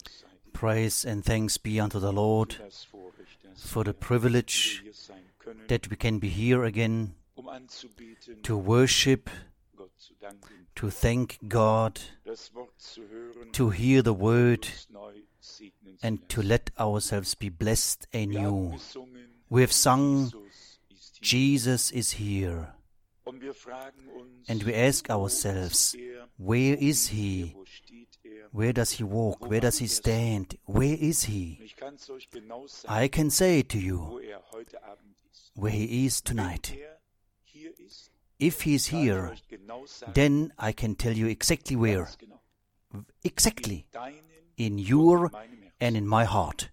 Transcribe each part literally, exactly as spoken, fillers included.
Praise and thanks be unto the Lord for the privilege that we can be here again to worship, to thank God, to hear the word, and to let ourselves be blessed anew. We have sung, Jesus is here. And we ask ourselves, where is He? Where does He walk? Where does He stand? Where is He? I can say to you where He is tonight. If He is here, then I can tell you exactly where. Exactly. In your and in my heart.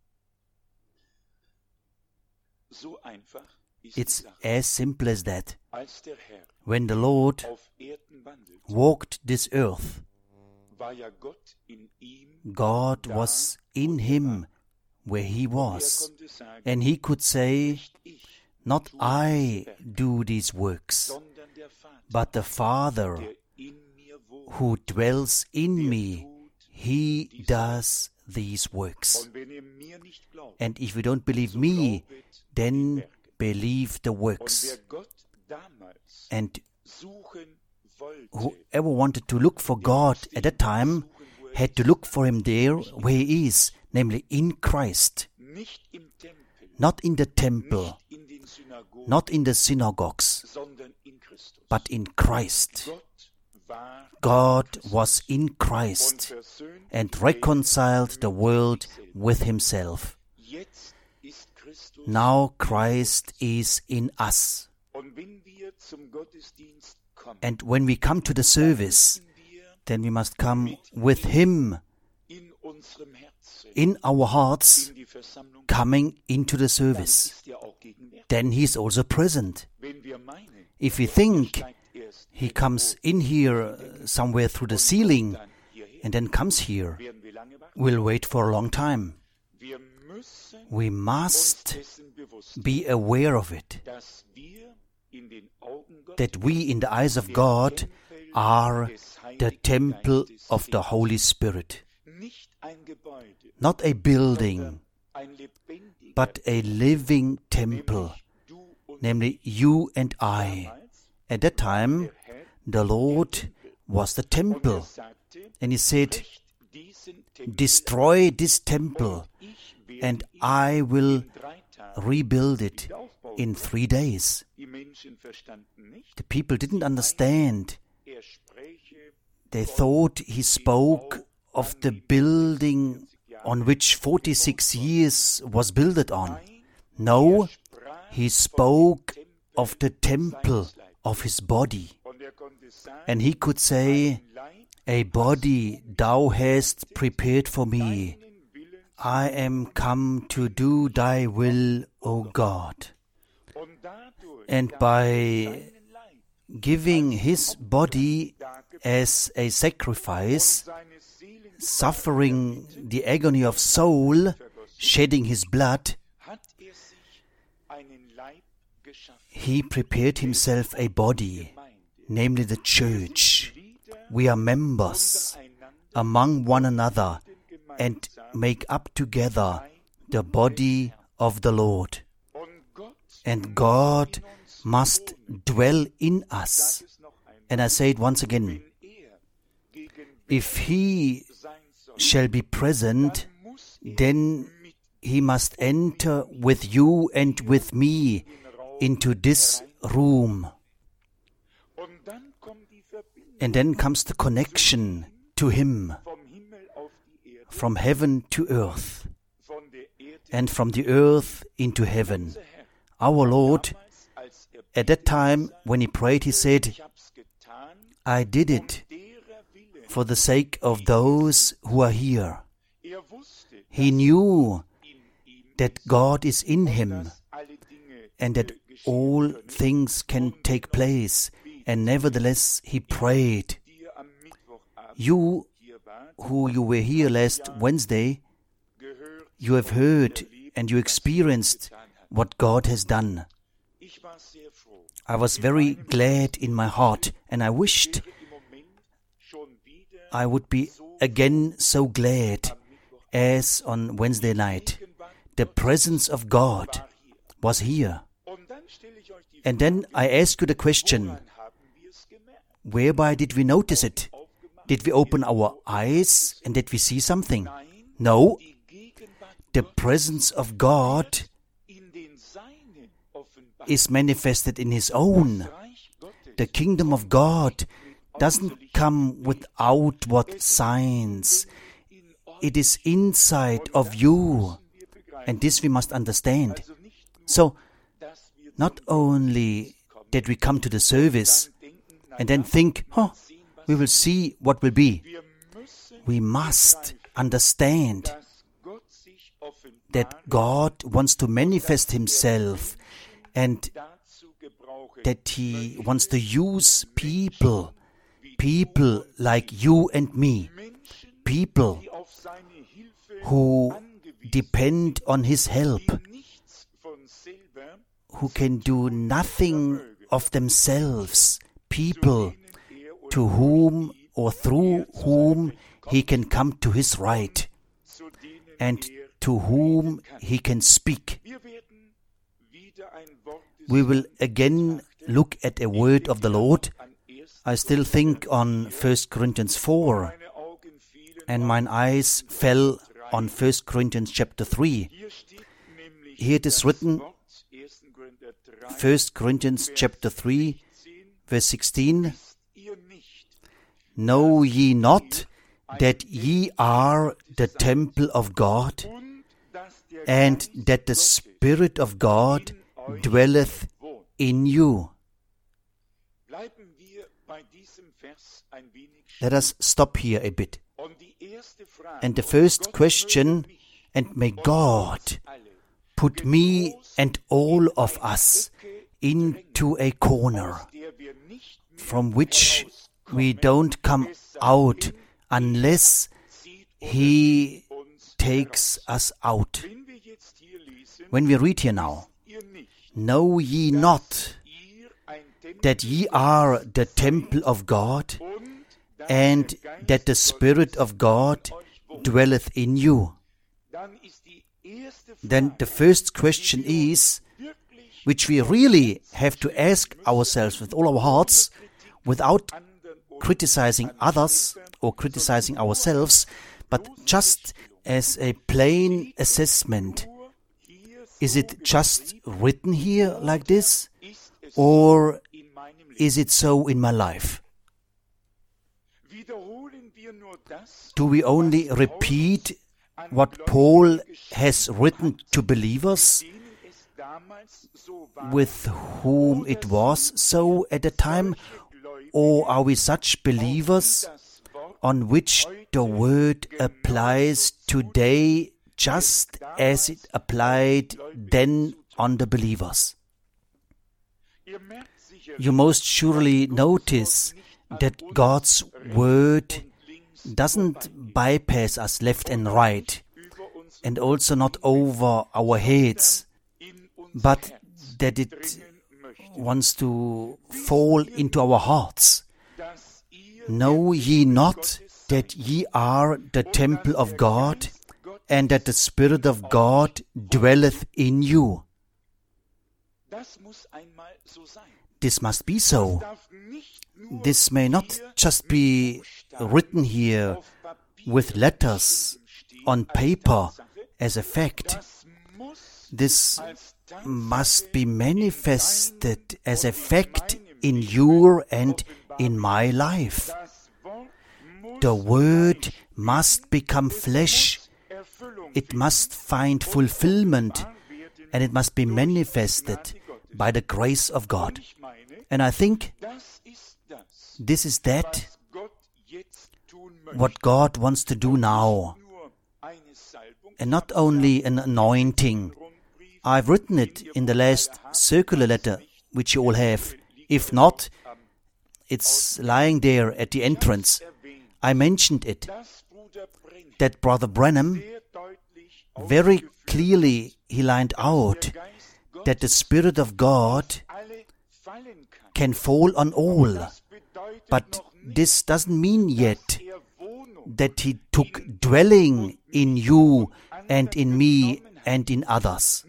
It's as simple as that. When the Lord walked this earth, God was in Him where He was. And He could say, not I do these works, but the Father who dwells in me, He does these works. And if you don't believe me, then believe the works. And whoever wanted to look for God at that time had to look for Him there where He is, namely in Christ. Not in the temple, not in the synagogues, but in Christ. God was in Christ and reconciled the world with Himself. Now Christ is in us. And when we come to the service, then we must come with Him in our hearts, coming into the service. Then He is also present. If we think He comes in here somewhere through the ceiling and then comes here, we'll wait for a long time. We must be aware of it, that we in the eyes of God are the temple of the Holy Spirit. Not a building, but a living temple, namely you and I. At that time, the Lord was the temple, and He said, destroy this temple, and I will rebuild it in three days. The people didn't understand. They thought He spoke of the building on which forty-six years was built on. No, He spoke of the temple of His body. And He could say, a body thou hast prepared for me. I am come to do thy will, O God. And by giving His body as a sacrifice, suffering the agony of soul, shedding His blood, He prepared Himself a body, namely the church. We are members among one another and make up together the body of the Lord. And God must dwell in us. And I say it once again, if He shall be present, then He must enter with you and with me into this room. And then comes the connection to Him, from heaven to earth, and from the earth into heaven. Our Lord, at that time when He prayed, He said, I did it for the sake of those who are here. He knew that God is in Him and that all things can take place, and nevertheless He prayed. You who you were here last Wednesday, you have heard and you experienced what God has done. I was very glad in my heart, and I wished I would be again so glad as on Wednesday night. The presence of God was here. And then I ask you the question, whereby did we notice it? Did we open our eyes and did we see something? No. The presence of God is manifested in His own. The kingdom of God doesn't come with outward signs. It is inside of you. And this we must understand. So, not only that we come to the service and then think, oh, we will see what will be. We must understand that God wants to manifest Himself and that He wants to use people, people like you and me, people who depend on His help, who can do nothing of themselves, people to whom or through whom He can come to His right and to whom He can speak. We will again look at a word of the Lord. I still think on First Corinthians four, and mine eyes fell on First Corinthians chapter three. Here it is written, First Corinthians chapter three, verse sixteen, Know ye not that ye are the temple of God, and that the Spirit of God dwelleth in you? Let us stop here a bit. And the first question, and may God put me and all of us into a corner from which we don't come out unless He takes us out. When we read here now, Know ye not that ye are the temple of God, and that the Spirit of God dwelleth in you? Then the first question is, which we really have to ask ourselves with all our hearts, without criticizing others or criticizing ourselves, but just as a plain assessment. Is it just written here like this, or is it so in my life? Do we only repeat what Paul has written to believers, with whom it was so at the time, or are we such believers on which the word applies today just as it applied then on the believers? You most surely notice that God's word doesn't bypass us left and right, and also not over our heads, but that it wants to fall into our hearts. Know ye not that ye are the temple of God, and that the Spirit of God dwelleth in you? This must be so. This may not just be written here with letters on paper as a fact. This must be manifested as a fact in your and in my life. The Word must become flesh. It must find fulfillment, and it must be manifested by the grace of God. And I think this is that what God wants to do now. And not only an anointing. I've written it in the last circular letter, which you all have. If not, it's lying there at the entrance. I mentioned it, that Brother Branham, very clearly he lined out that the Spirit of God can fall on all. But this doesn't mean yet that He took dwelling in you and in me and in others.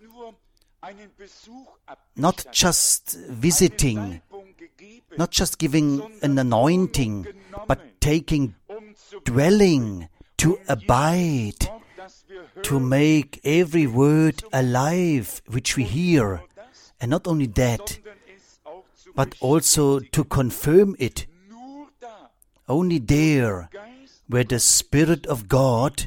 Not just visiting, not just giving an anointing, but taking dwelling, to abide, to make every word alive which we hear. And not only that, but also to confirm it. Only there, where the Spirit of God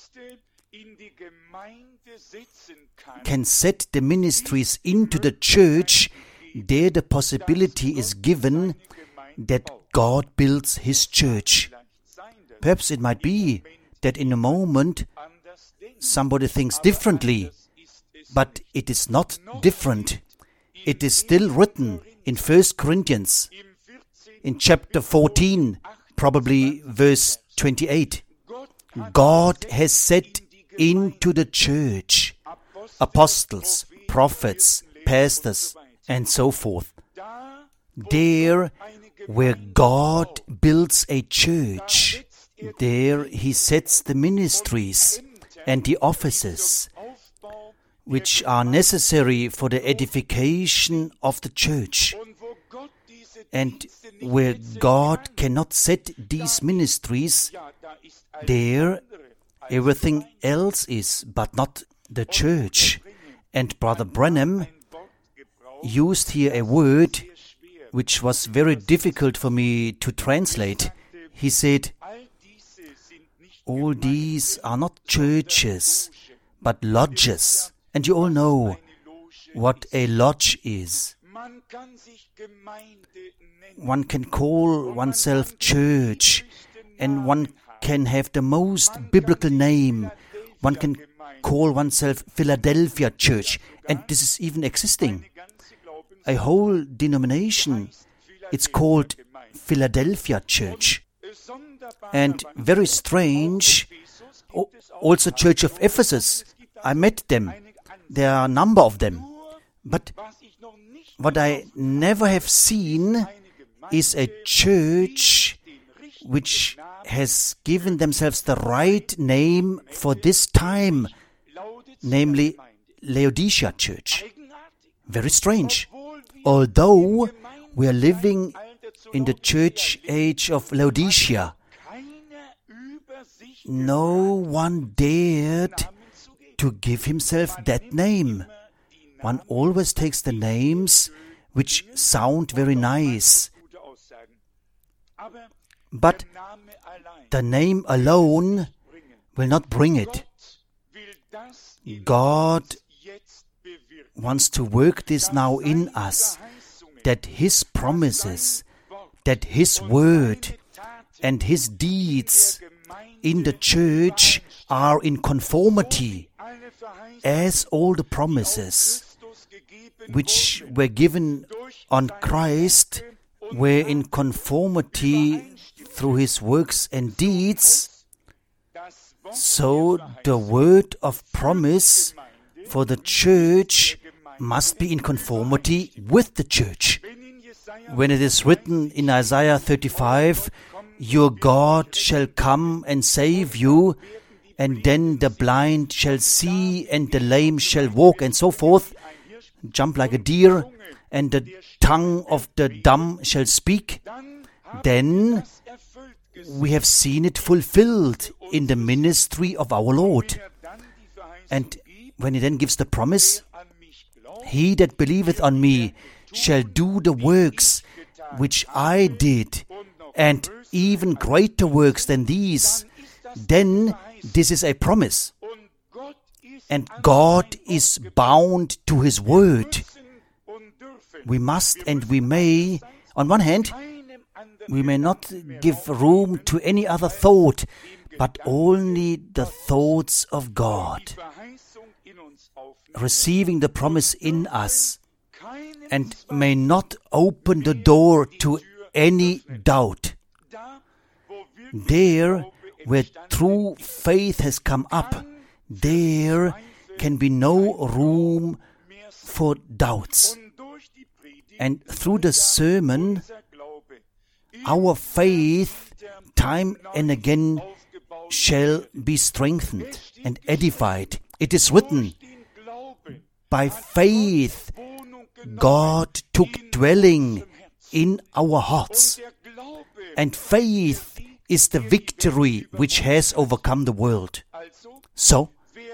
can set the ministries into the church, there the possibility is given that God builds His church. Perhaps it might be that in a moment somebody thinks differently, but it is not different. It is still written in First Corinthians, in chapter fourteen, probably verse twenty-eight. God has set into the church apostles, prophets, pastors, and so forth. There, where God builds a church, there He sets the ministries and the offices which are necessary for the edification of the church. And where God cannot set these ministries, there everything else is, but not the church. And Brother Branham used here a word which was very difficult for me to translate. He said, all these are not churches, but lodges. And you all know what a lodge is. One can call oneself church, and one can have the most biblical name. One can call oneself Philadelphia Church, and this is even existing. A whole denomination, it's called Philadelphia Church. And very strange, also Church of Ephesus. I met them. There are a number of them. But what I never have seen is a church which has given themselves the right name for this time, namely Laodicea Church. Very strange. Although we are living in the church age of Laodicea, no one dared to give himself that name. One always takes the names which sound very nice. But the name alone will not bring it. God wants to work this now in us, that His promises, that His word and His deeds in the church are in conformity, as all the promises which were given on Christ were in conformity through His works and deeds. So the word of promise for the church must be in conformity with the church. When it is written in Isaiah thirty-five, your God shall come and save you, and then the blind shall see, and the lame shall walk, and so forth, jump like a deer, and the tongue of the dumb shall speak, then we have seen it fulfilled in the ministry of our Lord. And when He then gives the promise, he that believeth on me shall do the works which I did, and even greater works than these, then this is a promise. And God is bound to His word. We must and we may, on one hand, we may not give room to any other thought, but only the thoughts of God, receiving the promise in us, and may not open the door to any doubt. There, where true faith has come up, there can be no room for doubts. And through the sermon, our faith time and again shall be strengthened and edified. It is written, by faith God took dwelling in our hearts, and faith is the victory which has overcome the world. So,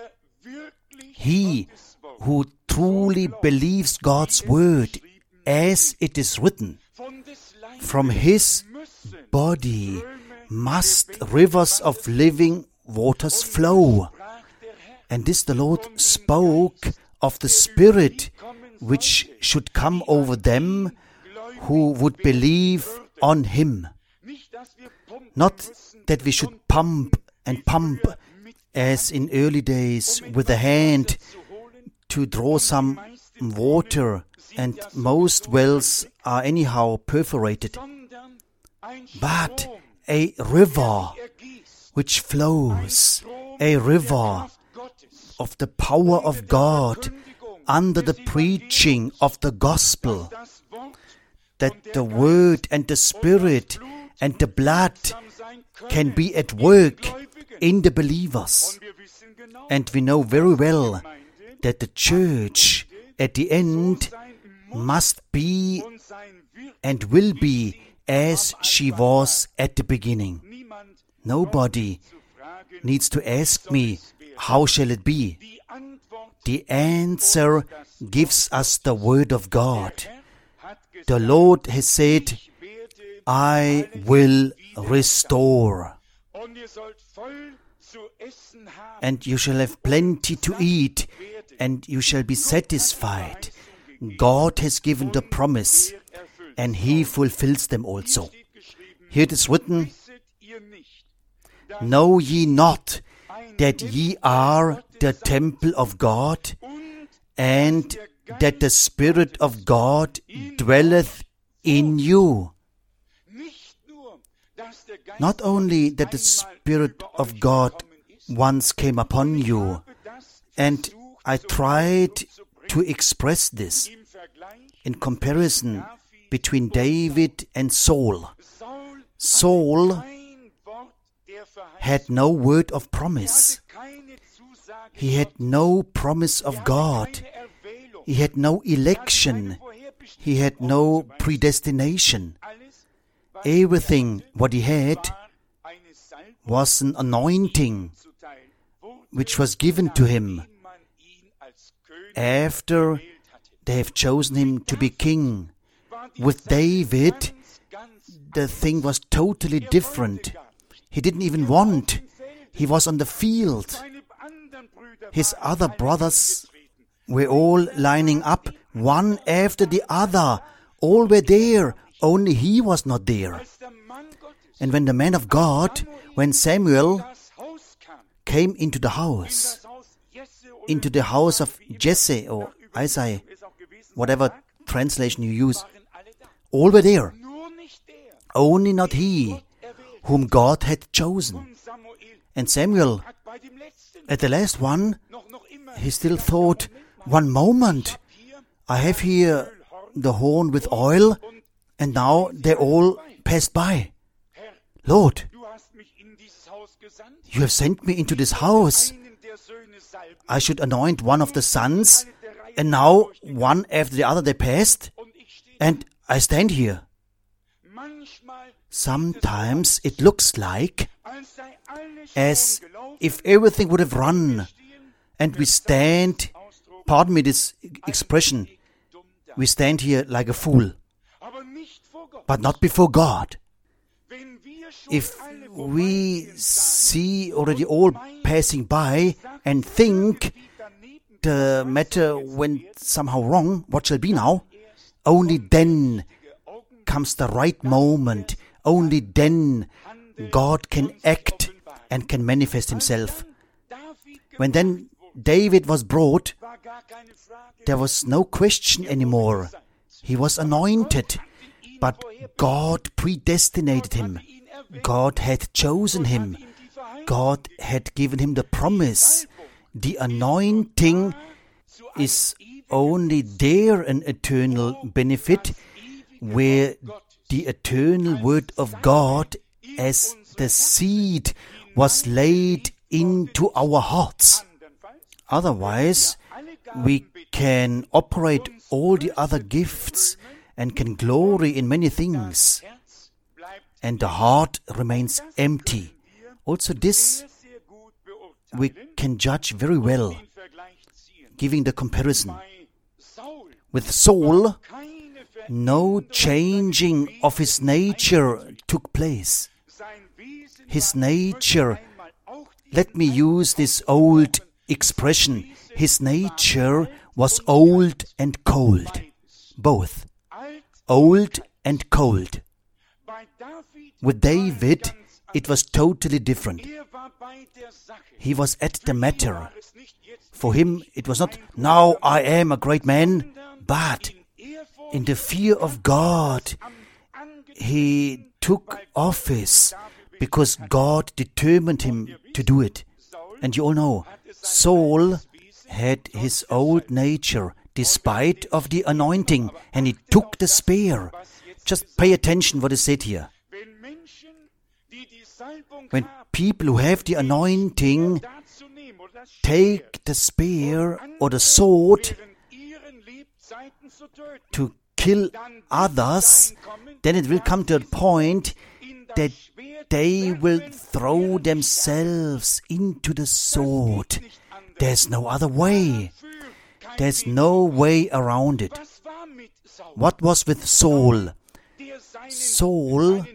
he who truly believes God's word as it is written, from his body must rivers of living waters flow. And this the Lord spoke of the Spirit which should come over them who would believe on him. Not that we should pump and pump as in early days with the hand to draw some water, and most wells are anyhow perforated, but a river which flows, a river of the power of God under the preaching of the gospel, that the word and the Spirit and the blood can be at work in the believers. And we know very well that the church at the end must be and will be as she was at the beginning. Nobody needs to ask me, how shall it be? The answer gives us the word of God. The Lord has said, I will restore. And you shall have plenty to eat, and you shall be satisfied. God has given the promise, and he fulfills them also. Here it is written, know ye not that ye are the temple of God, and that the Spirit of God dwelleth in you? Not only that the Spirit of God once came upon you, and I tried to express this in comparison between David and Saul. Saul had no word of promise. He had no promise of God. He had no election. He had no predestination. Everything what he had was an anointing which was given to him after they have chosen him to be king. With David, the thing was totally different. He didn't even want. He was on the field. His other brothers were all lining up, one after the other. All were there, only he was not there. And when the man of God, when Samuel came into the house, into the house of Jesse or Isaiah, whatever translation you use, all were there. Only not he, whom God had chosen. And Samuel, at the last one, he still thought, one moment, I have here the horn with oil, and now they all passed by. Lord, you have sent me into this house. I should anoint one of the sons, and now one after the other they passed, and I stand here. Sometimes it looks like as if everything would have run, and we stand, pardon me this expression, we stand here like a fool, but not before God. If we see already all passing by and think the matter went somehow wrong, what shall be now? Only then comes the right moment. Only then God can act and can manifest himself. When then David was brought, there was no question anymore. He was anointed, but God predestinated him. God had chosen him. God had given him the promise. The anointing is only there an eternal benefit where the eternal Word of God as the seed was laid into our hearts. Otherwise, we can operate all the other gifts and can glory in many things, and the heart remains empty. Also this we can judge very well, giving the comparison. With Saul, no changing of his nature took place. His nature, let me use this old expression, his nature was old and cold. Both. Old and cold. With David, it was totally different. He was at the matter. For him, it was not, now I am a great man, but in the fear of God, he took office because God determined him to do it. And you all know, Saul had his old nature despite of the anointing, and he took the spear. Just pay attention what is said here. When people who have the anointing take the spear or the sword to kill others, then it will come to a point that they will throw themselves into the sword. There's no other way. There's no way around it. What was with Saul? Saul,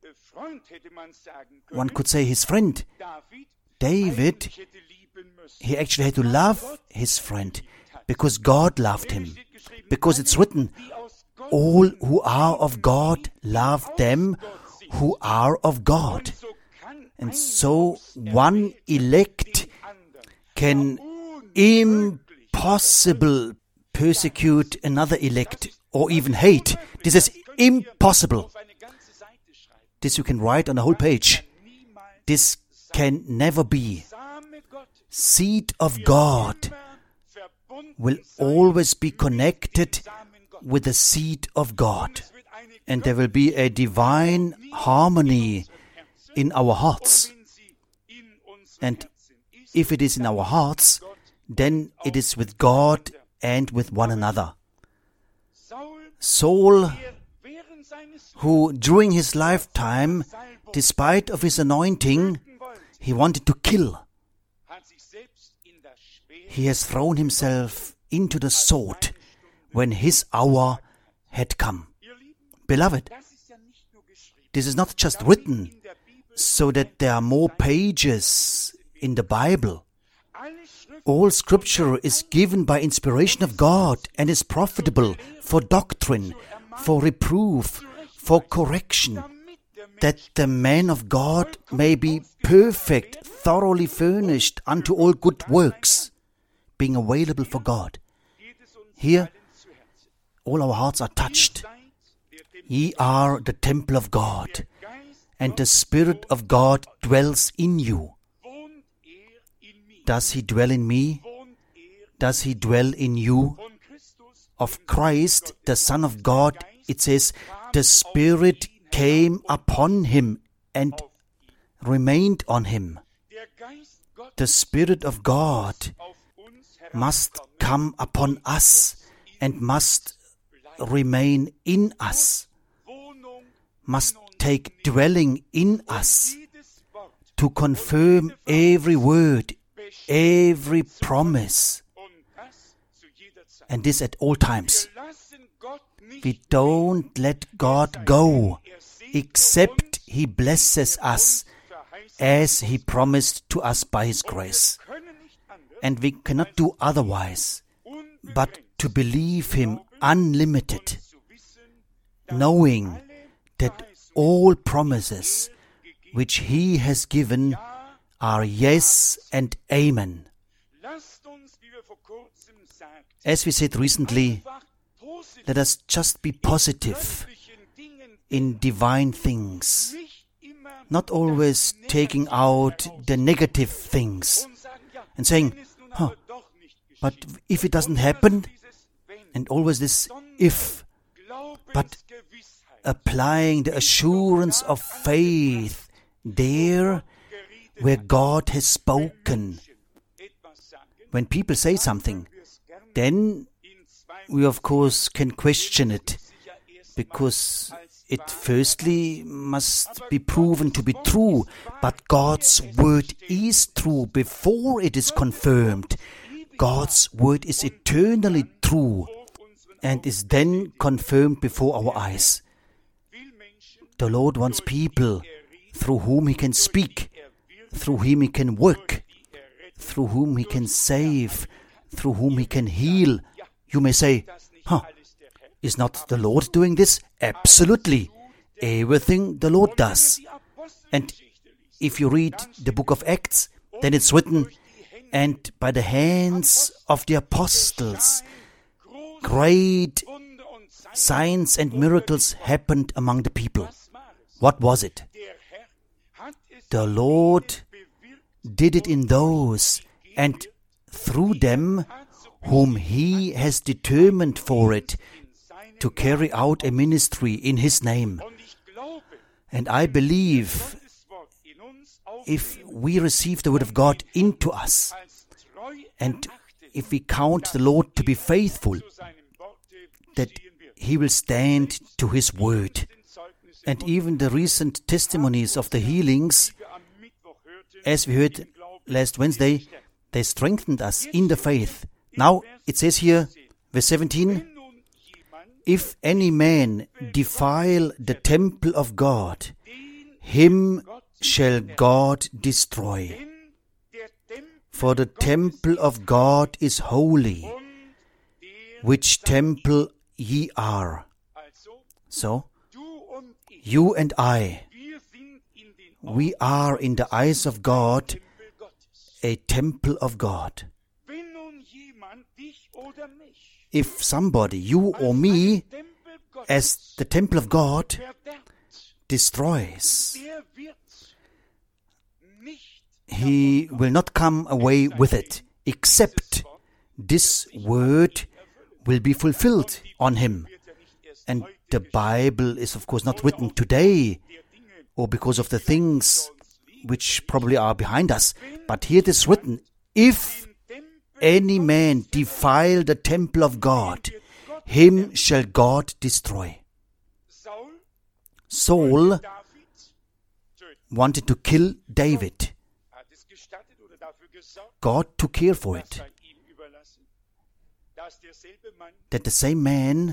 one could say his friend. David, he actually had to love his friend because God loved him. Because it's written, all who are of God love them who are of God. And so one elect can impossible persecute another elect or even hate. This is impossible. This you can write on a whole page. This can never be. Seed of God will always be connected with the seed of God. And there will be a divine harmony in our hearts. And if it is in our hearts, then it is with God and with one another. Saul, who during his lifetime, despite of his anointing, he wanted to kill. He has thrown himself into the sword when his hour had come. Beloved, this is not just written so that there are more pages in the Bible. All Scripture is given by inspiration of God and is profitable for doctrine, for reproof, for correction, that the man of God may be perfect, thoroughly furnished unto all good works, being available for God. Here, all our hearts are touched. Ye are the temple of God, and the Spirit of God dwells in you. Does He dwell in me? Does He dwell in you? Of Christ, the Son of God, it says, the Spirit came upon Him and remained on Him. The Spirit of God must come upon us and must remain in us, must take dwelling in us to confirm every word, every promise, and this at all times. We don't let God go except He blesses us as He promised to us by His grace. And we cannot do otherwise but to believe Him unlimited, knowing that all promises which He has given are yes and amen. As we said recently, let us just be positive in divine things, not always taking out the negative things and saying, huh, but if it doesn't happen, and always this if, but applying the assurance of faith there where God has spoken. When people say something, then we of course can question it, because it firstly must be proven to be true, but God's word is true before it is confirmed. God's word is eternally true and is then confirmed before our eyes. The Lord wants people through whom He can speak, through whom He can work, through whom He can save, through whom He can heal. You may say, huh, is not the Lord doing this? Absolutely. Everything the Lord does. And if you read the book of Acts, then it's written, and by the hands of the apostles, great signs and miracles happened among the people. What was it? The Lord did it in those and through them whom He has determined for it, to carry out a ministry in His name. And I believe if we receive the Word of God into us, and if we count the Lord to be faithful, that He will stand to His Word. And even the recent testimonies of the healings, as we heard last Wednesday, they strengthened us in the faith. Now it says here, verse seventeen, if any man defile the temple of God, him shall God destroy. For the temple of God is holy, which temple ye are. So, you and I, we are in the eyes of God a temple of God. If somebody, you or me, as the temple of God, destroys, he will not come away with it, except this word will be fulfilled on him. And the Bible is of course not written today, or because of the things which probably are behind us, but here it is written, if any man defile the temple of God, him shall God destroy. Saul wanted to kill David. God took care for it. That the same man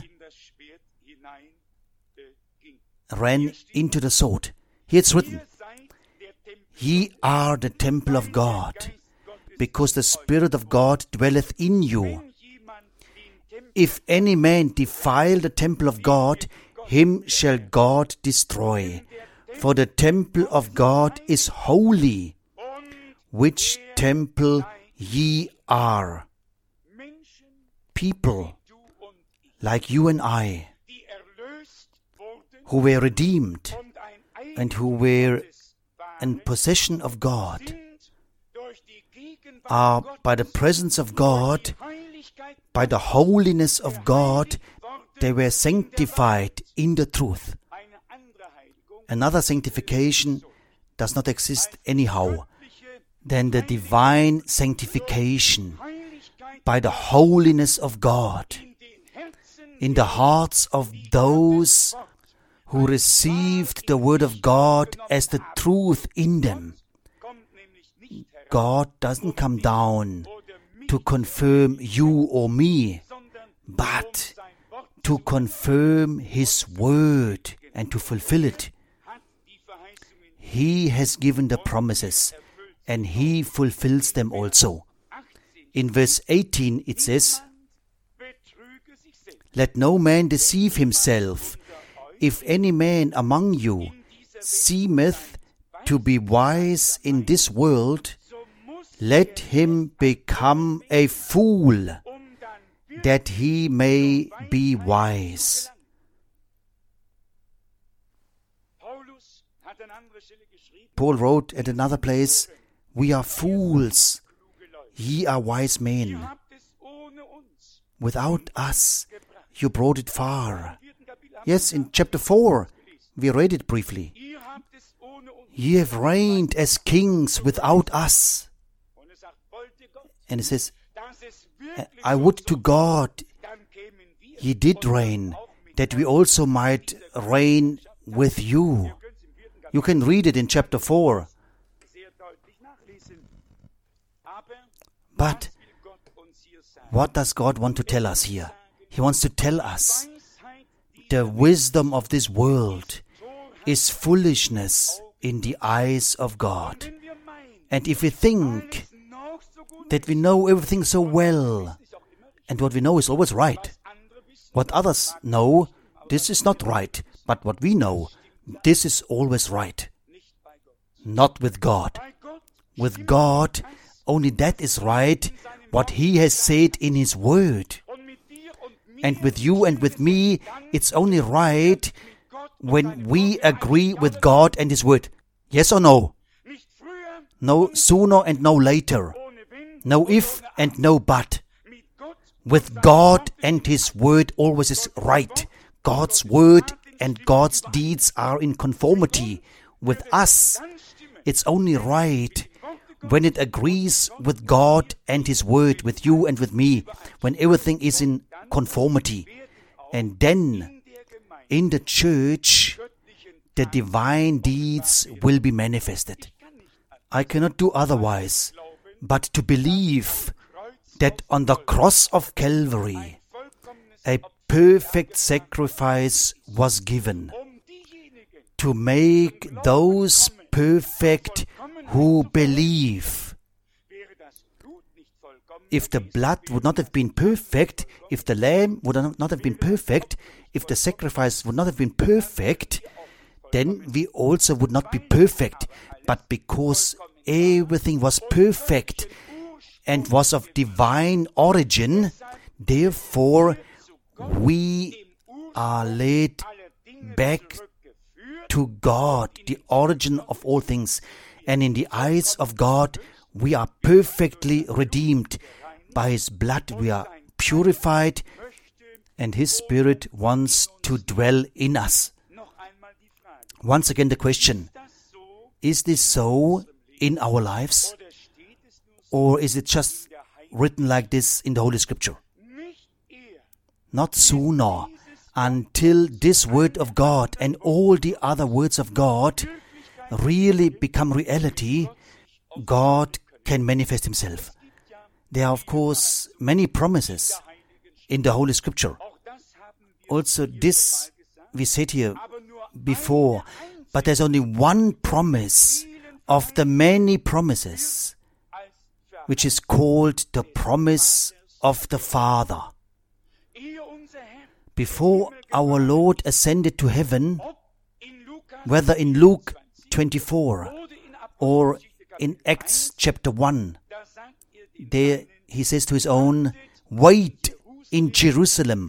ran into the sword. Here it's written, ye are the temple of God, because the Spirit of God dwelleth in you. If any man defile the temple of God, him shall God destroy. For the temple of God is holy, which temple ye are. People like you and I, who were redeemed and who were in possession of God, are by the presence of God, by the holiness of God, they were sanctified in the truth. Another sanctification does not exist anyhow than the divine sanctification by the holiness of God in the hearts of those who received the Word of God as the truth in them. God doesn't come down to confirm you or me, but to confirm His Word and to fulfill it. He has given the promises, and He fulfills them also. In verse eighteen it says, let no man deceive himself. If any man among you seemeth to be wise in this world, let him become a fool, that he may be wise. Paul wrote at another place, we are fools, ye are wise men. Without us, you brought it far. Yes, in chapter four, we read it briefly. Ye have reigned as kings without us. And it says, I would to God ye did reign, that we also might reign with you. You can read it in chapter four. But what does God want to tell us here? He wants to tell us the wisdom of this world is foolishness in the eyes of God. And if we think that we know everything so well, and what we know is always right, what others know, this is not right, but what we know, this is always right. Not with God. With God, only that is right, what He has said in His Word. And with you and with me, it's only right when we agree with God and His Word. Yes or no? No sooner and no later. No if and no but. With God and His Word always is right. God's Word and God's deeds are in conformity. With us, it's only right when it agrees with God and His Word, with you and with me, when everything is in conformity. And then, in the church, the divine deeds will be manifested. I cannot do otherwise but to believe that on the cross of Calvary, a perfect sacrifice was given to make those perfect who believe. If the blood would not have been perfect, if the lamb would not have been perfect, if the sacrifice would not have been perfect, then we also would not be perfect. But because everything was perfect and was of divine origin, therefore we are led back to God, the origin of all things. And in the eyes of God, we are perfectly redeemed. By His blood we are purified, and His Spirit wants to dwell in us. Once again the question, is this so in our lives? Or is it just written like this in the Holy Scripture? Not sooner, until this Word of God and all the other words of God really become reality, God can manifest Himself. There are, of course, many promises in the Holy Scripture. Also, this we said here before, but there's only one promise of the many promises, which is called the promise of the Father. Before our Lord ascended to heaven, whether in Luke twenty-four or in Acts chapter one, there He says to His own, wait in Jerusalem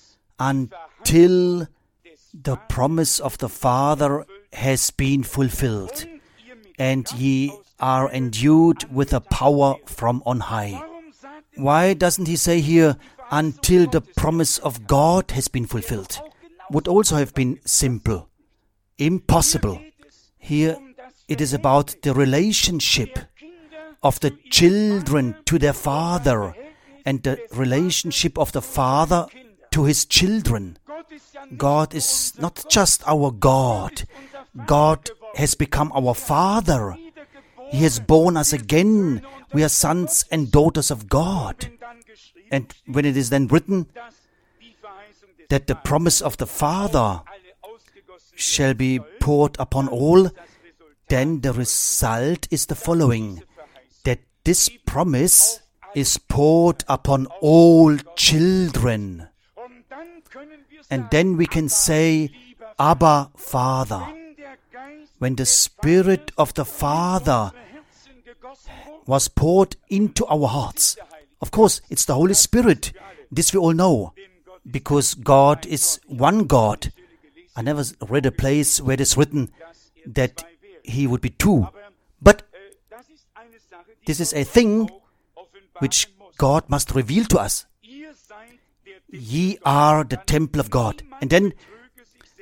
until the promise of the Father has been fulfilled, and ye are endued with a power from on high. Why doesn't He say here, until the promise of God has been fulfilled? Would also have been simple, impossible. Here it is about the relationship of the children to their father and the relationship of the father to his children. God is not just our God. God has become our Father. He has born us again. We are sons and daughters of God. And when it is then written that the promise of the Father shall be poured upon all, then the result is the following, that this promise is poured upon all children. And then we can say, Abba, Father. When the Spirit of the Father was poured into our hearts, of course, it's the Holy Spirit. This we all know, because God is one God. I never read a place where it is written that He would be two. But this is a thing which God must reveal to us. Ye are the temple of God. And then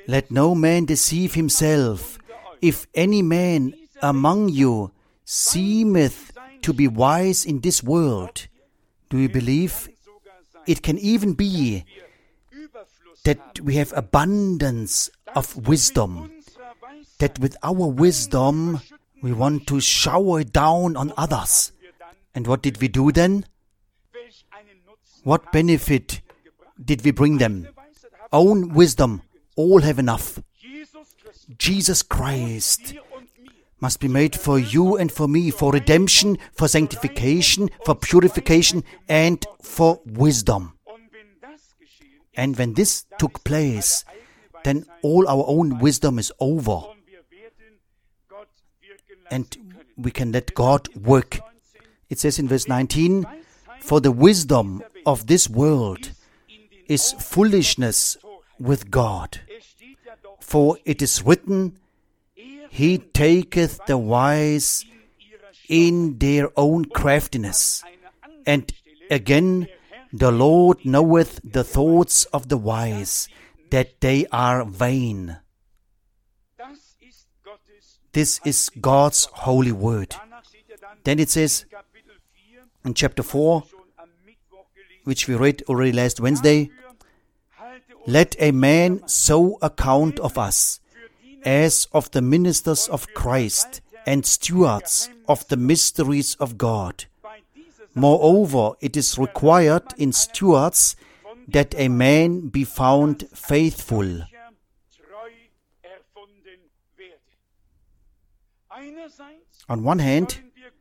Let no man deceive himself. If any man among you seemeth to be wise in this world, do you believe it can even be that we have abundance of wisdom, that with our wisdom we want to shower it down on others? And what did we do then? What benefit did we bring them? Own wisdom, all have enough. Jesus Christ must be made for you and for me, for redemption, for sanctification, for purification, and for wisdom. And when this took place, then all our own wisdom is over. And we can let God work. It says in verse nineteen, for the wisdom of this world is foolishness with God. For it is written, He taketh the wise in their own craftiness. And again, the Lord knoweth the thoughts of the wise, that they are vain. This is God's holy word. Then it says in chapter four, which we read already last Wednesday, let a man so account of us, as of the ministers of Christ and stewards of the mysteries of God. Moreover, it is required in stewards that a man be found faithful. On one hand,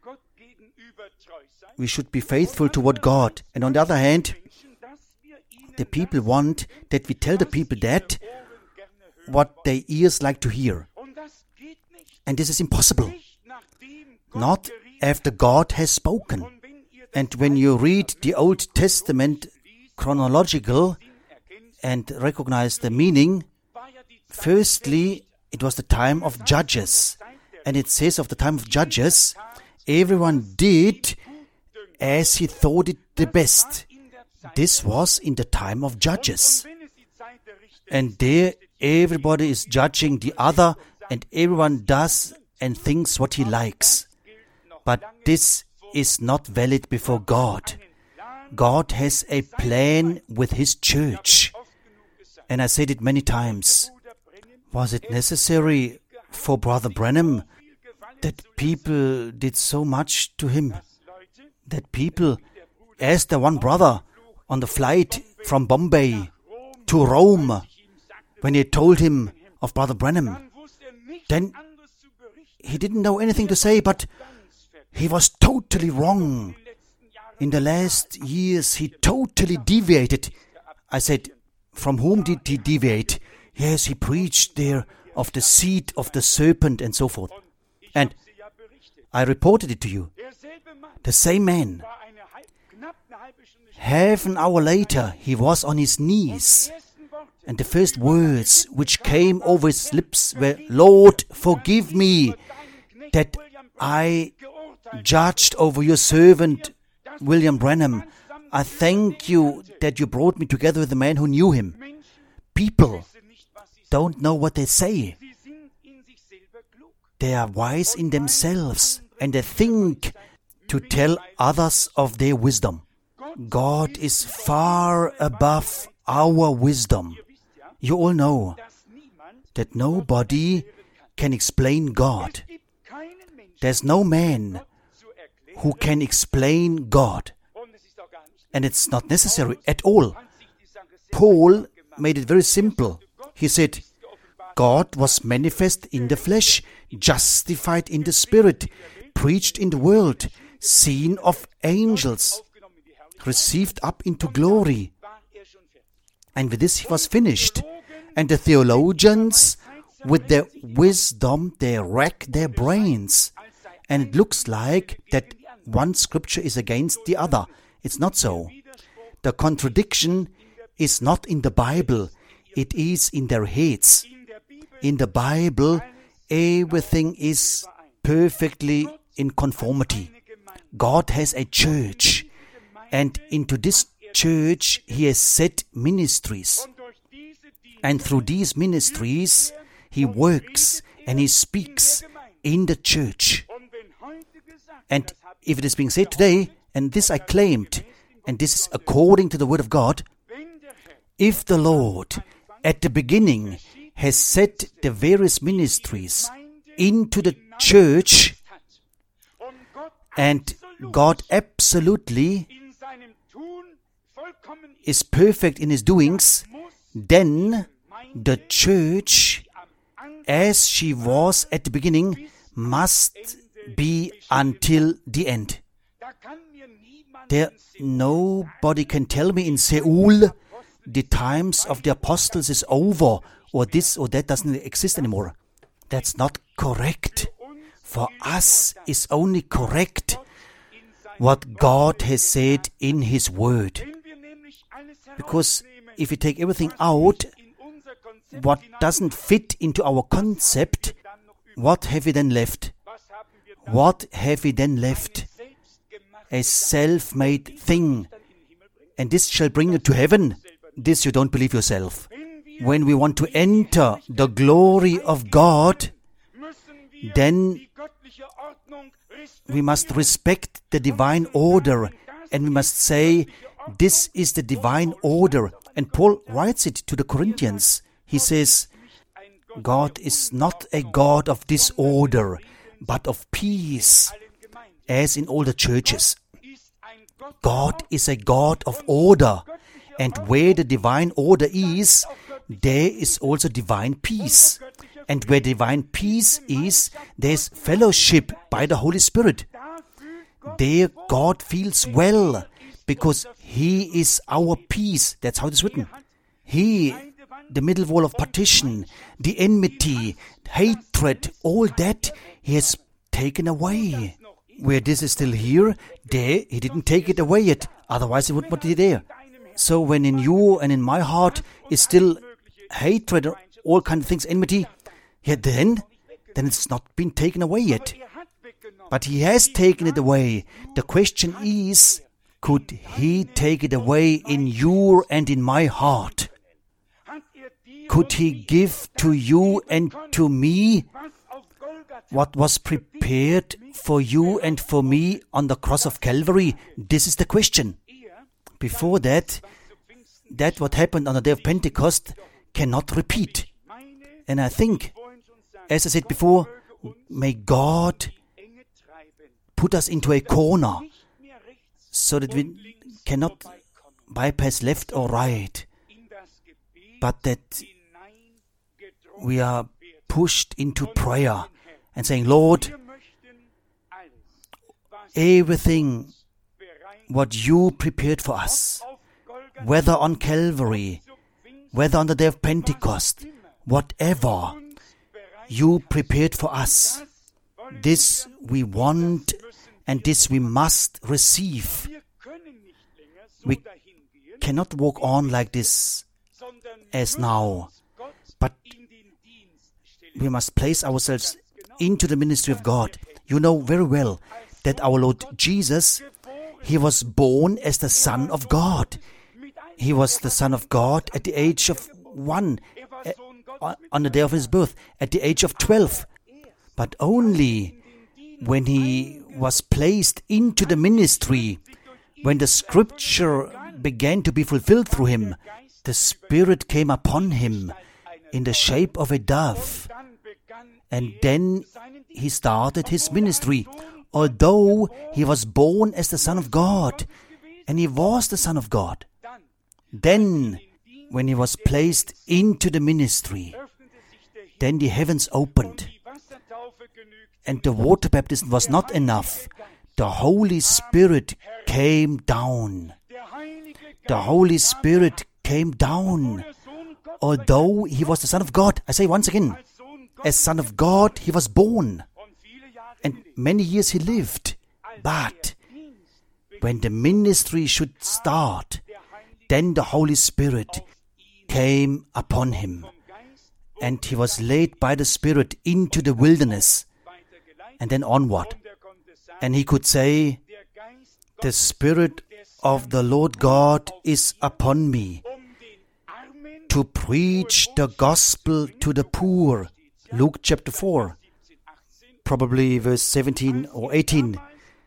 we should be faithful toward God, and on the other hand, the people want that we tell the people that what their ears like to hear. And this is impossible. Not after God has spoken. And when you read the Old Testament chronological and recognize the meaning, firstly, it was the time of Judges. And it says of the time of Judges, everyone did as he thought it the best. This was in the time of Judges. And there everybody is judging the other, and everyone does and thinks what he likes. But this is not valid before God. God has a plan with His church. And I said it many times. Was it necessary for Brother Branham that people did so much to him? That people asked the one brother on the flight from Bombay to Rome, when he told him of Brother Branham, then he didn't know anything to say, but he was totally wrong. In the last years, he totally deviated. I said, from whom did he deviate? Yes, he preached there of the seed of the serpent and so forth. And I reported it to you. The same man. Half an hour later, he was on his knees. And the first words which came over his lips were, Lord, forgive me that I judged over your servant, William Branham. I thank you that you brought me together with a man who knew him. People don't know what they say. They are wise in themselves, and they think to tell others of their wisdom. God is far above our wisdom. You all know that nobody can explain God. There's no man who can explain God. And it's not necessary at all. Paul made it very simple. He said, God was manifest in the flesh, justified in the spirit, preached in the world, seen of angels, received up into glory. And with this he was finished. And the theologians, with their wisdom, they rack their brains. And it looks like that one scripture is against the other. It's not so. The contradiction is not in the Bible. It is in their heads. In the Bible, everything is perfectly in conformity. God has a church. And into this church, He has set ministries. And through these ministries, He works and He speaks in the church. And if it is being said today, and this I claimed, and this is according to the Word of God, if the Lord at the beginning has set the various ministries into the church, and God absolutely is perfect in His doings, then the church, as she was at the beginning, must be until the end. There, nobody can tell me in Seoul the times of the apostles is over, or this or that doesn't exist anymore. That's not correct. For us is only correct what God has said in His Word. Because if we take everything out, what doesn't fit into our concept, what have we then left? What have we then left? A self-made thing. And this shall bring you to heaven. This you don't believe yourself. When we want to enter the glory of God, then we must respect the divine order, and we must say, this is the divine order. And Paul writes it to the Corinthians. He says, God is not a God of disorder, but of peace, as in all the churches. God is a God of order, and where the divine order is, there is also divine peace. And where divine peace is, there's fellowship by the Holy Spirit. There God feels well, because He is our peace. That's how it is written. He, the middle wall of partition, the enmity, hatred, all that, He has taken away. Where this is still here, there He didn't take it away yet. Otherwise it would not be there. So when in you and in my heart is still hatred, all kind of things, enmity, yet then, then it's not been taken away yet. But He has taken it away. The question is, could He take it away in your and in my heart? Could He give to you and to me what was prepared for you and for me on the cross of Calvary? This is the question. Before that, that what happened on the day of Pentecost cannot repeat. And I think, as I said before, may God put us into a corner so that we cannot bypass left or right, but that we are pushed into prayer and saying, Lord, everything what you prepared for us, whether on Calvary, whether on the day of Pentecost, whatever you prepared for us, this we want and this we must receive. We cannot walk on like this as now, but we must place ourselves into the ministry of God. You know very well that our Lord Jesus, He was born as the Son of God. He was the Son of God at the age of one, uh, on the day of His birth, at the age of twelve. But only when He was placed into the ministry, when the Scripture began to be fulfilled through Him, the Spirit came upon Him in the shape of a dove. And then He started His ministry. Although He was born as the Son of God, and He was the Son of God, then, when He was placed into the ministry, then the heavens opened, and the water baptism was not enough. The Holy Spirit came down. The Holy Spirit came down. Although He was the Son of God, I say once again, as Son of God He was born, and many years He lived. But when the ministry should start, then the Holy Spirit came upon Him, and He was led by the Spirit into the wilderness, and then onward. And He could say, the Spirit of the Lord God is upon me, to preach the gospel to the poor. Luke chapter four, probably verse seventeen or eighteen,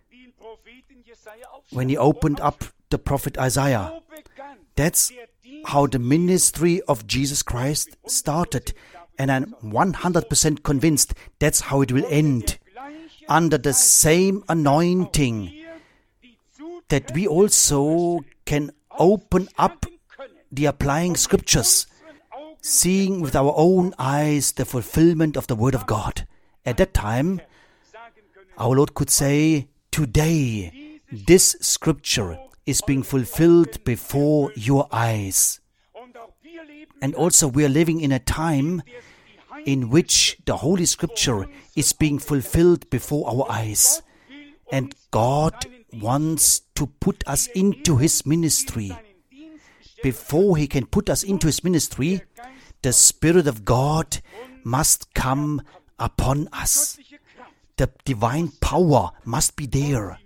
when he opened up the prophet Isaiah. That's how the ministry of Jesus Christ started. And I'm one hundred percent convinced that's how it will end. Under the same anointing that we also can open up the applying scriptures, seeing with our own eyes the fulfillment of the Word of God. At that time, our Lord could say, today, this scripture is being fulfilled before your eyes. And also we are living in a time in which the Holy Scripture is being fulfilled before our eyes. And God wants to put us into His ministry. Before He can put us into His ministry, the Spirit of God must come upon us. The divine power must be there.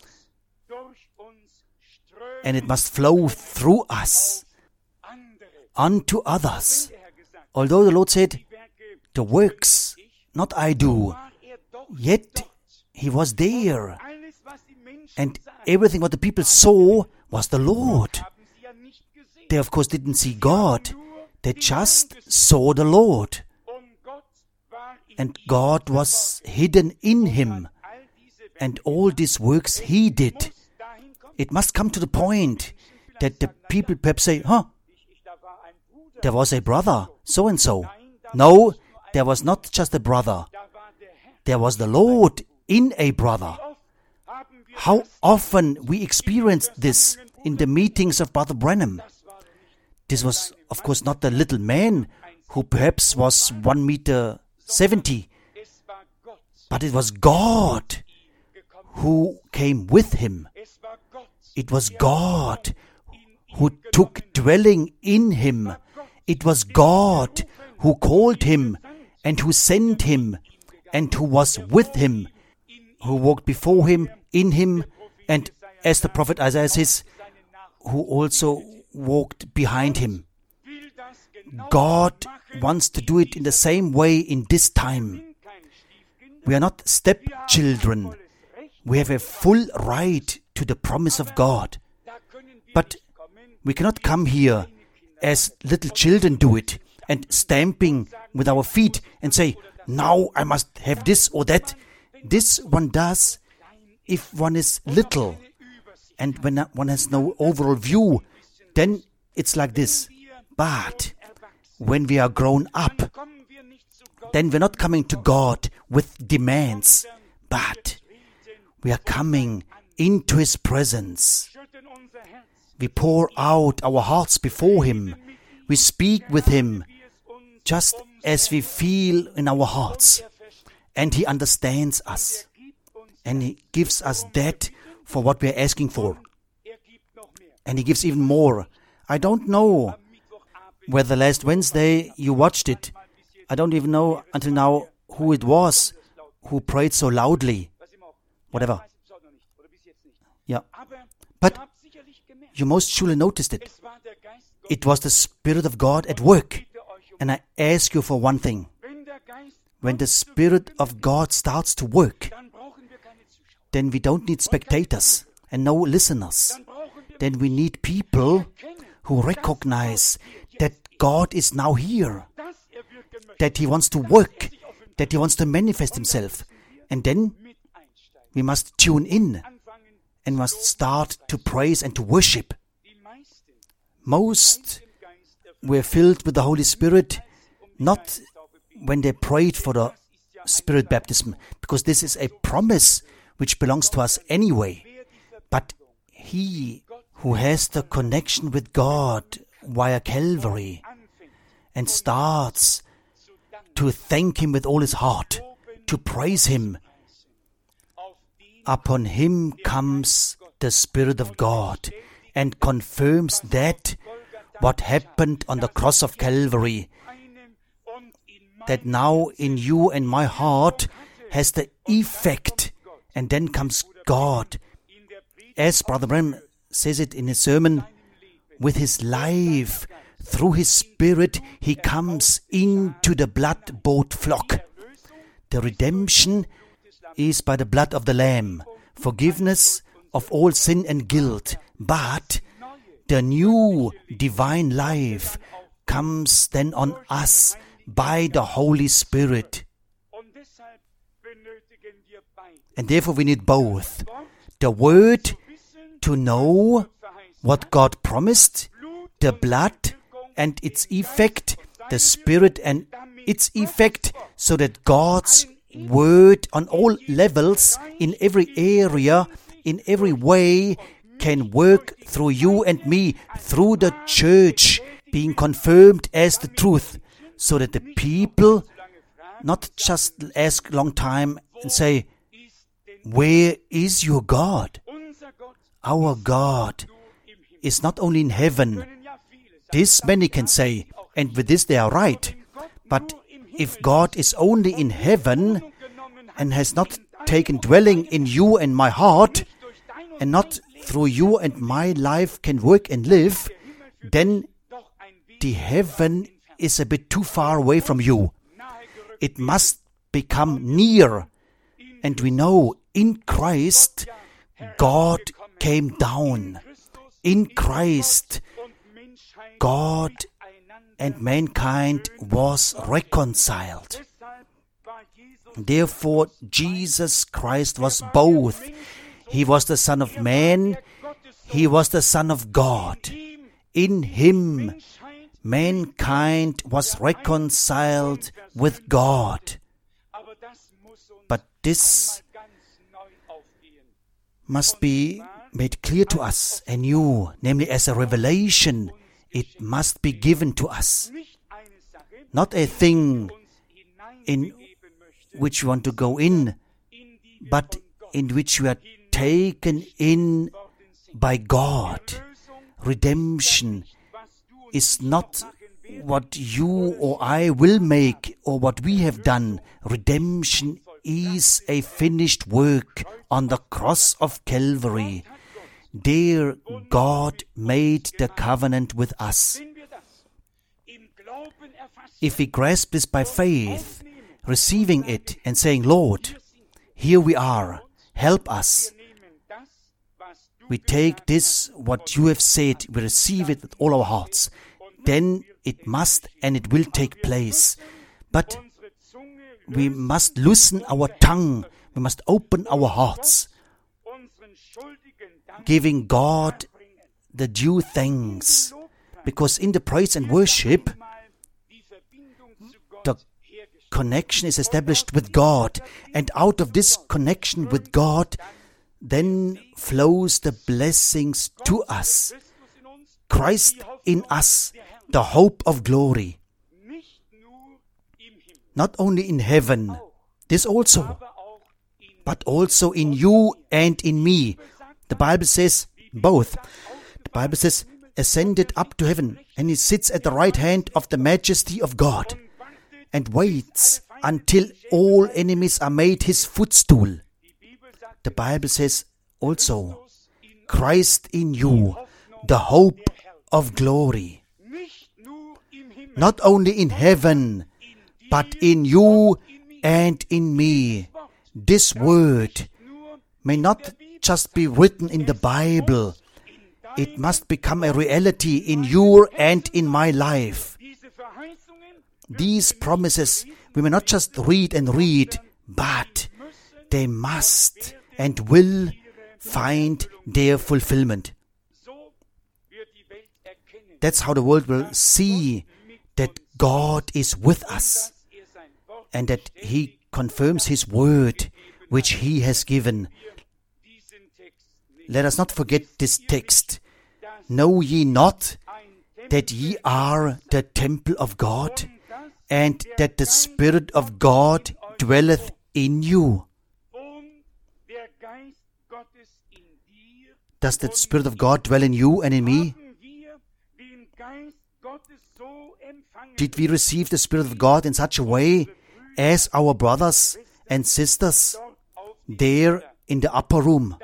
And it must flow through us unto others. Although the Lord said, the works not I do, yet He was there. And everything what the people saw was the Lord. They of course didn't see God. They just saw the Lord. And God was hidden in Him. And all these works He did. It must come to the point that the people perhaps say, huh, there was a brother, so and so. No, there was not just a brother. There was the Lord in a brother. How often we experienced this in the meetings of Brother Branham. This was, of course, not the little man who perhaps was one meter seventy, but it was God who came with him. It was God who took dwelling in him. It was God who called him and who sent him and who was with him, who walked before him, in him, and as the prophet Isaiah says, who also walked behind him. God wants to do it in the same way in this time. We are not stepchildren. We have a full right to the promise of God. But we cannot come here as little children do it and stamping with our feet and say, now I must have this or that. This one does if one is little, and when one has no overall view, then it's like this. But when we are grown up, then we're not coming to God with demands, but we are coming into His presence. We pour out our hearts before Him. We speak with Him just as we feel in our hearts. And He understands us. And He gives us that for what we are asking for. And He gives even more. I don't know whether last Wednesday you watched it. I don't even know until now who it was who prayed so loudly. Whatever. Yeah. But you most surely noticed it. It was the Spirit of God at work. And I ask you for one thing. When the Spirit of God starts to work, then we don't need spectators and no listeners. Then we need people who recognize that God is now here, that He wants to work, that He wants to manifest Himself. And then we must tune in and must start to praise and to worship. Most were filled with the Holy Spirit, not when they prayed for the Spirit baptism, because this is a promise which belongs to us anyway. But he who has the connection with God via Calvary and starts to thank Him with all his heart, to praise Him, upon him comes the Spirit of God and confirms that what happened on the cross of Calvary, that now in you and my heart has the effect. And then comes God, as Brother Branham says it in his sermon, with His life through His Spirit, He comes into the blood-bought flock. The redemption is by the blood of the Lamb, forgiveness of all sin and guilt. But the new divine life comes then on us by the Holy Spirit. And therefore we need both. The Word to know what God promised, the blood and its effect, the Spirit and its effect, so that God's Word on all levels, in every area, in every way, can work through you and me, through the church, being confirmed as the truth, so that the people not just ask long time and say, "Where is your God?" Our God is not only in heaven. This many can say, and with this they are right. But if God is only in heaven and has not taken dwelling in you and my heart, and not through you and my life can work and live, then the heaven is a bit too far away from you. It must become near. And we know in Christ, God came down. In Christ, God and mankind was reconciled. Therefore, Jesus Christ was both. He was the Son of Man. He was the Son of God. In Him, mankind was reconciled with God. But this must be made clear to us anew, namely as a revelation. It must be given to us. Not a thing in which we want to go in, but in which we are taken in by God. Redemption is not what you or I will make or what we have done. Redemption is a finished work on the cross of Calvary. There God made the covenant with us. If we grasp this by faith, receiving it and saying, "Lord, here we are, help us." We take this, what you have said, we receive it with all our hearts. Then it must and it will take place. But we must loosen our tongue. We must open our hearts, giving God the due thanks. Because in the praise and worship, the connection is established with God. And out of this connection with God, then flows the blessings to us. Christ in us, the hope of glory. Not only in heaven, this also, but also in you and in me. The Bible says both. The Bible says, ascended up to heaven, and He sits at the right hand of the majesty of God, and waits until all enemies are made His footstool. The Bible says also, Christ in you, the hope of glory. Not only in heaven, but in you and in me. This word may not just be written in the Bible. It must become a reality in your and in my life. These promises we may not just read and read, but they must and will find their fulfillment. That's how the world will see that God is with us and that He confirms His word which He has given. Let us not forget this text. Know ye not that ye are the temple of God, and that the Spirit of God dwelleth in you? Does the Spirit of God dwell in you and in me? Did we receive the Spirit of God in such a way as our brothers and sisters there in the upper room?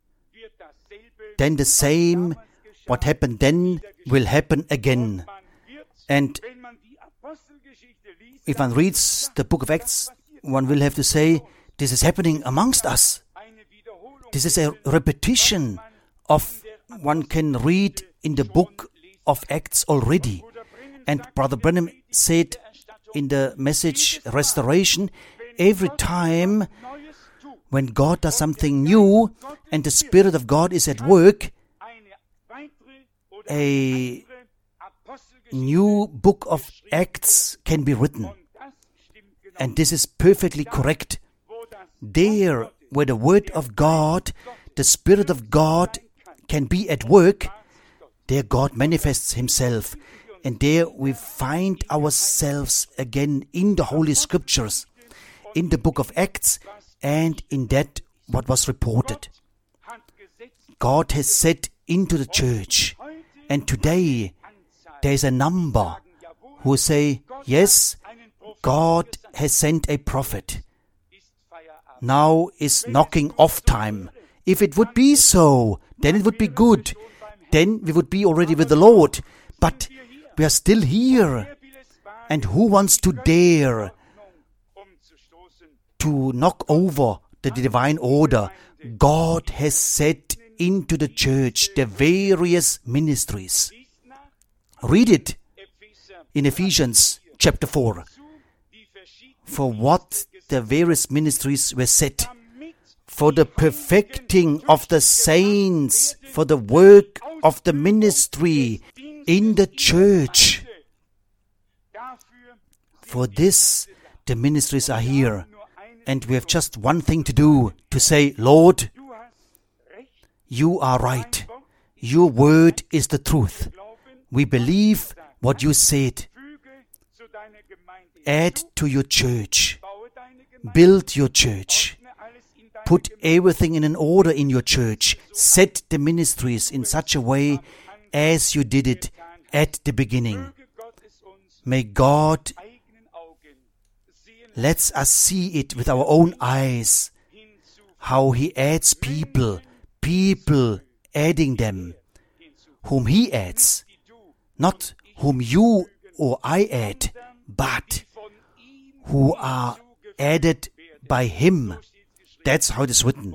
Then the same, what happened then, will happen again. And if one reads the book of Acts, one will have to say, this is happening amongst us. This is a repetition of one can read in the book of Acts already. And Brother Branham said in the message Restoration, every time when God does something new and the Spirit of God is at work, a new book of Acts can be written. And this is perfectly correct. There, where the Word of God, the Spirit of God can be at work, there God manifests Himself. And there we find ourselves again in the Holy Scriptures, in the book of Acts, and in that what was reported. God has set into the church. And today, there is a number who say, yes, God has sent a prophet. Now is knocking off time. If it would be so, then it would be good. Then we would be already with the Lord. But we are still here. And who wants to dare to knock over the divine order? God has set into the church the various ministries. Read it in Ephesians chapter four. For what the various ministries were set, for the perfecting of the saints, for the work of the ministry in the church. For this, the ministries are here. And we have just one thing to do, to say, Lord, you are right. Your word is the truth. We believe what you said. Add to your church. Build your church. Put everything in an order in your church. Set the ministries in such a way as you did it at the beginning. May God let us see it with our own eyes, how He adds people, people adding them, whom He adds, not whom you or I add, but who are added by Him. That's how it is written.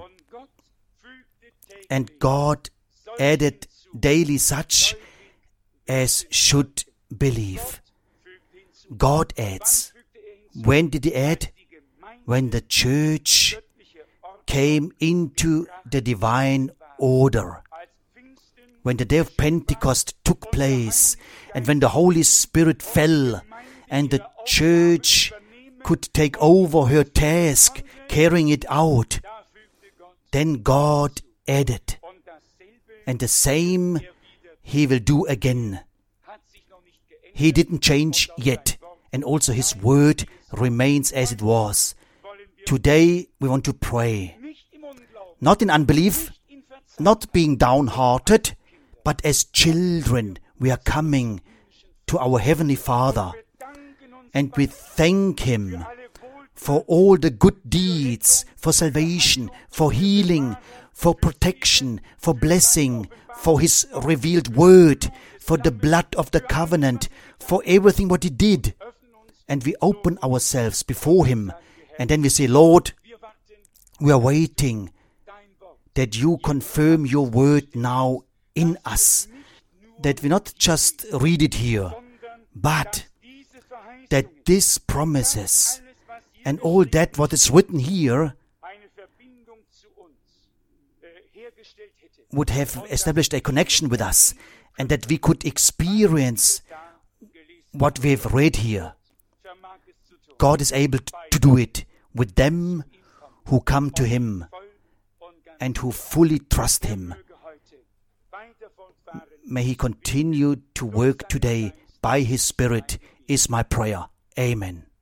And God added daily such as should believe. God adds. When did He add? When the church came into the divine order. When the day of Pentecost took place, and when the Holy Spirit fell, and the church could take over her task, carrying it out, then God added. And the same He will do again. He didn't change yet, and also His word remains as it was. Today we want to pray, not in unbelief, not being downhearted, but as children we are coming to our Heavenly Father, and we thank Him for all the good deeds, for salvation, for healing, for protection, for blessing, for His revealed word, for the blood of the covenant, for everything what He did. And we open ourselves before Him, and then we say, Lord, we are waiting that you confirm your word now in us, that we not just read it here, but that these promises and all that what is written here would have established a connection with us, and that we could experience what we have read here. God is able to do it with them who come to Him and who fully trust Him. May He continue to work today by His Spirit, is my prayer. Amen.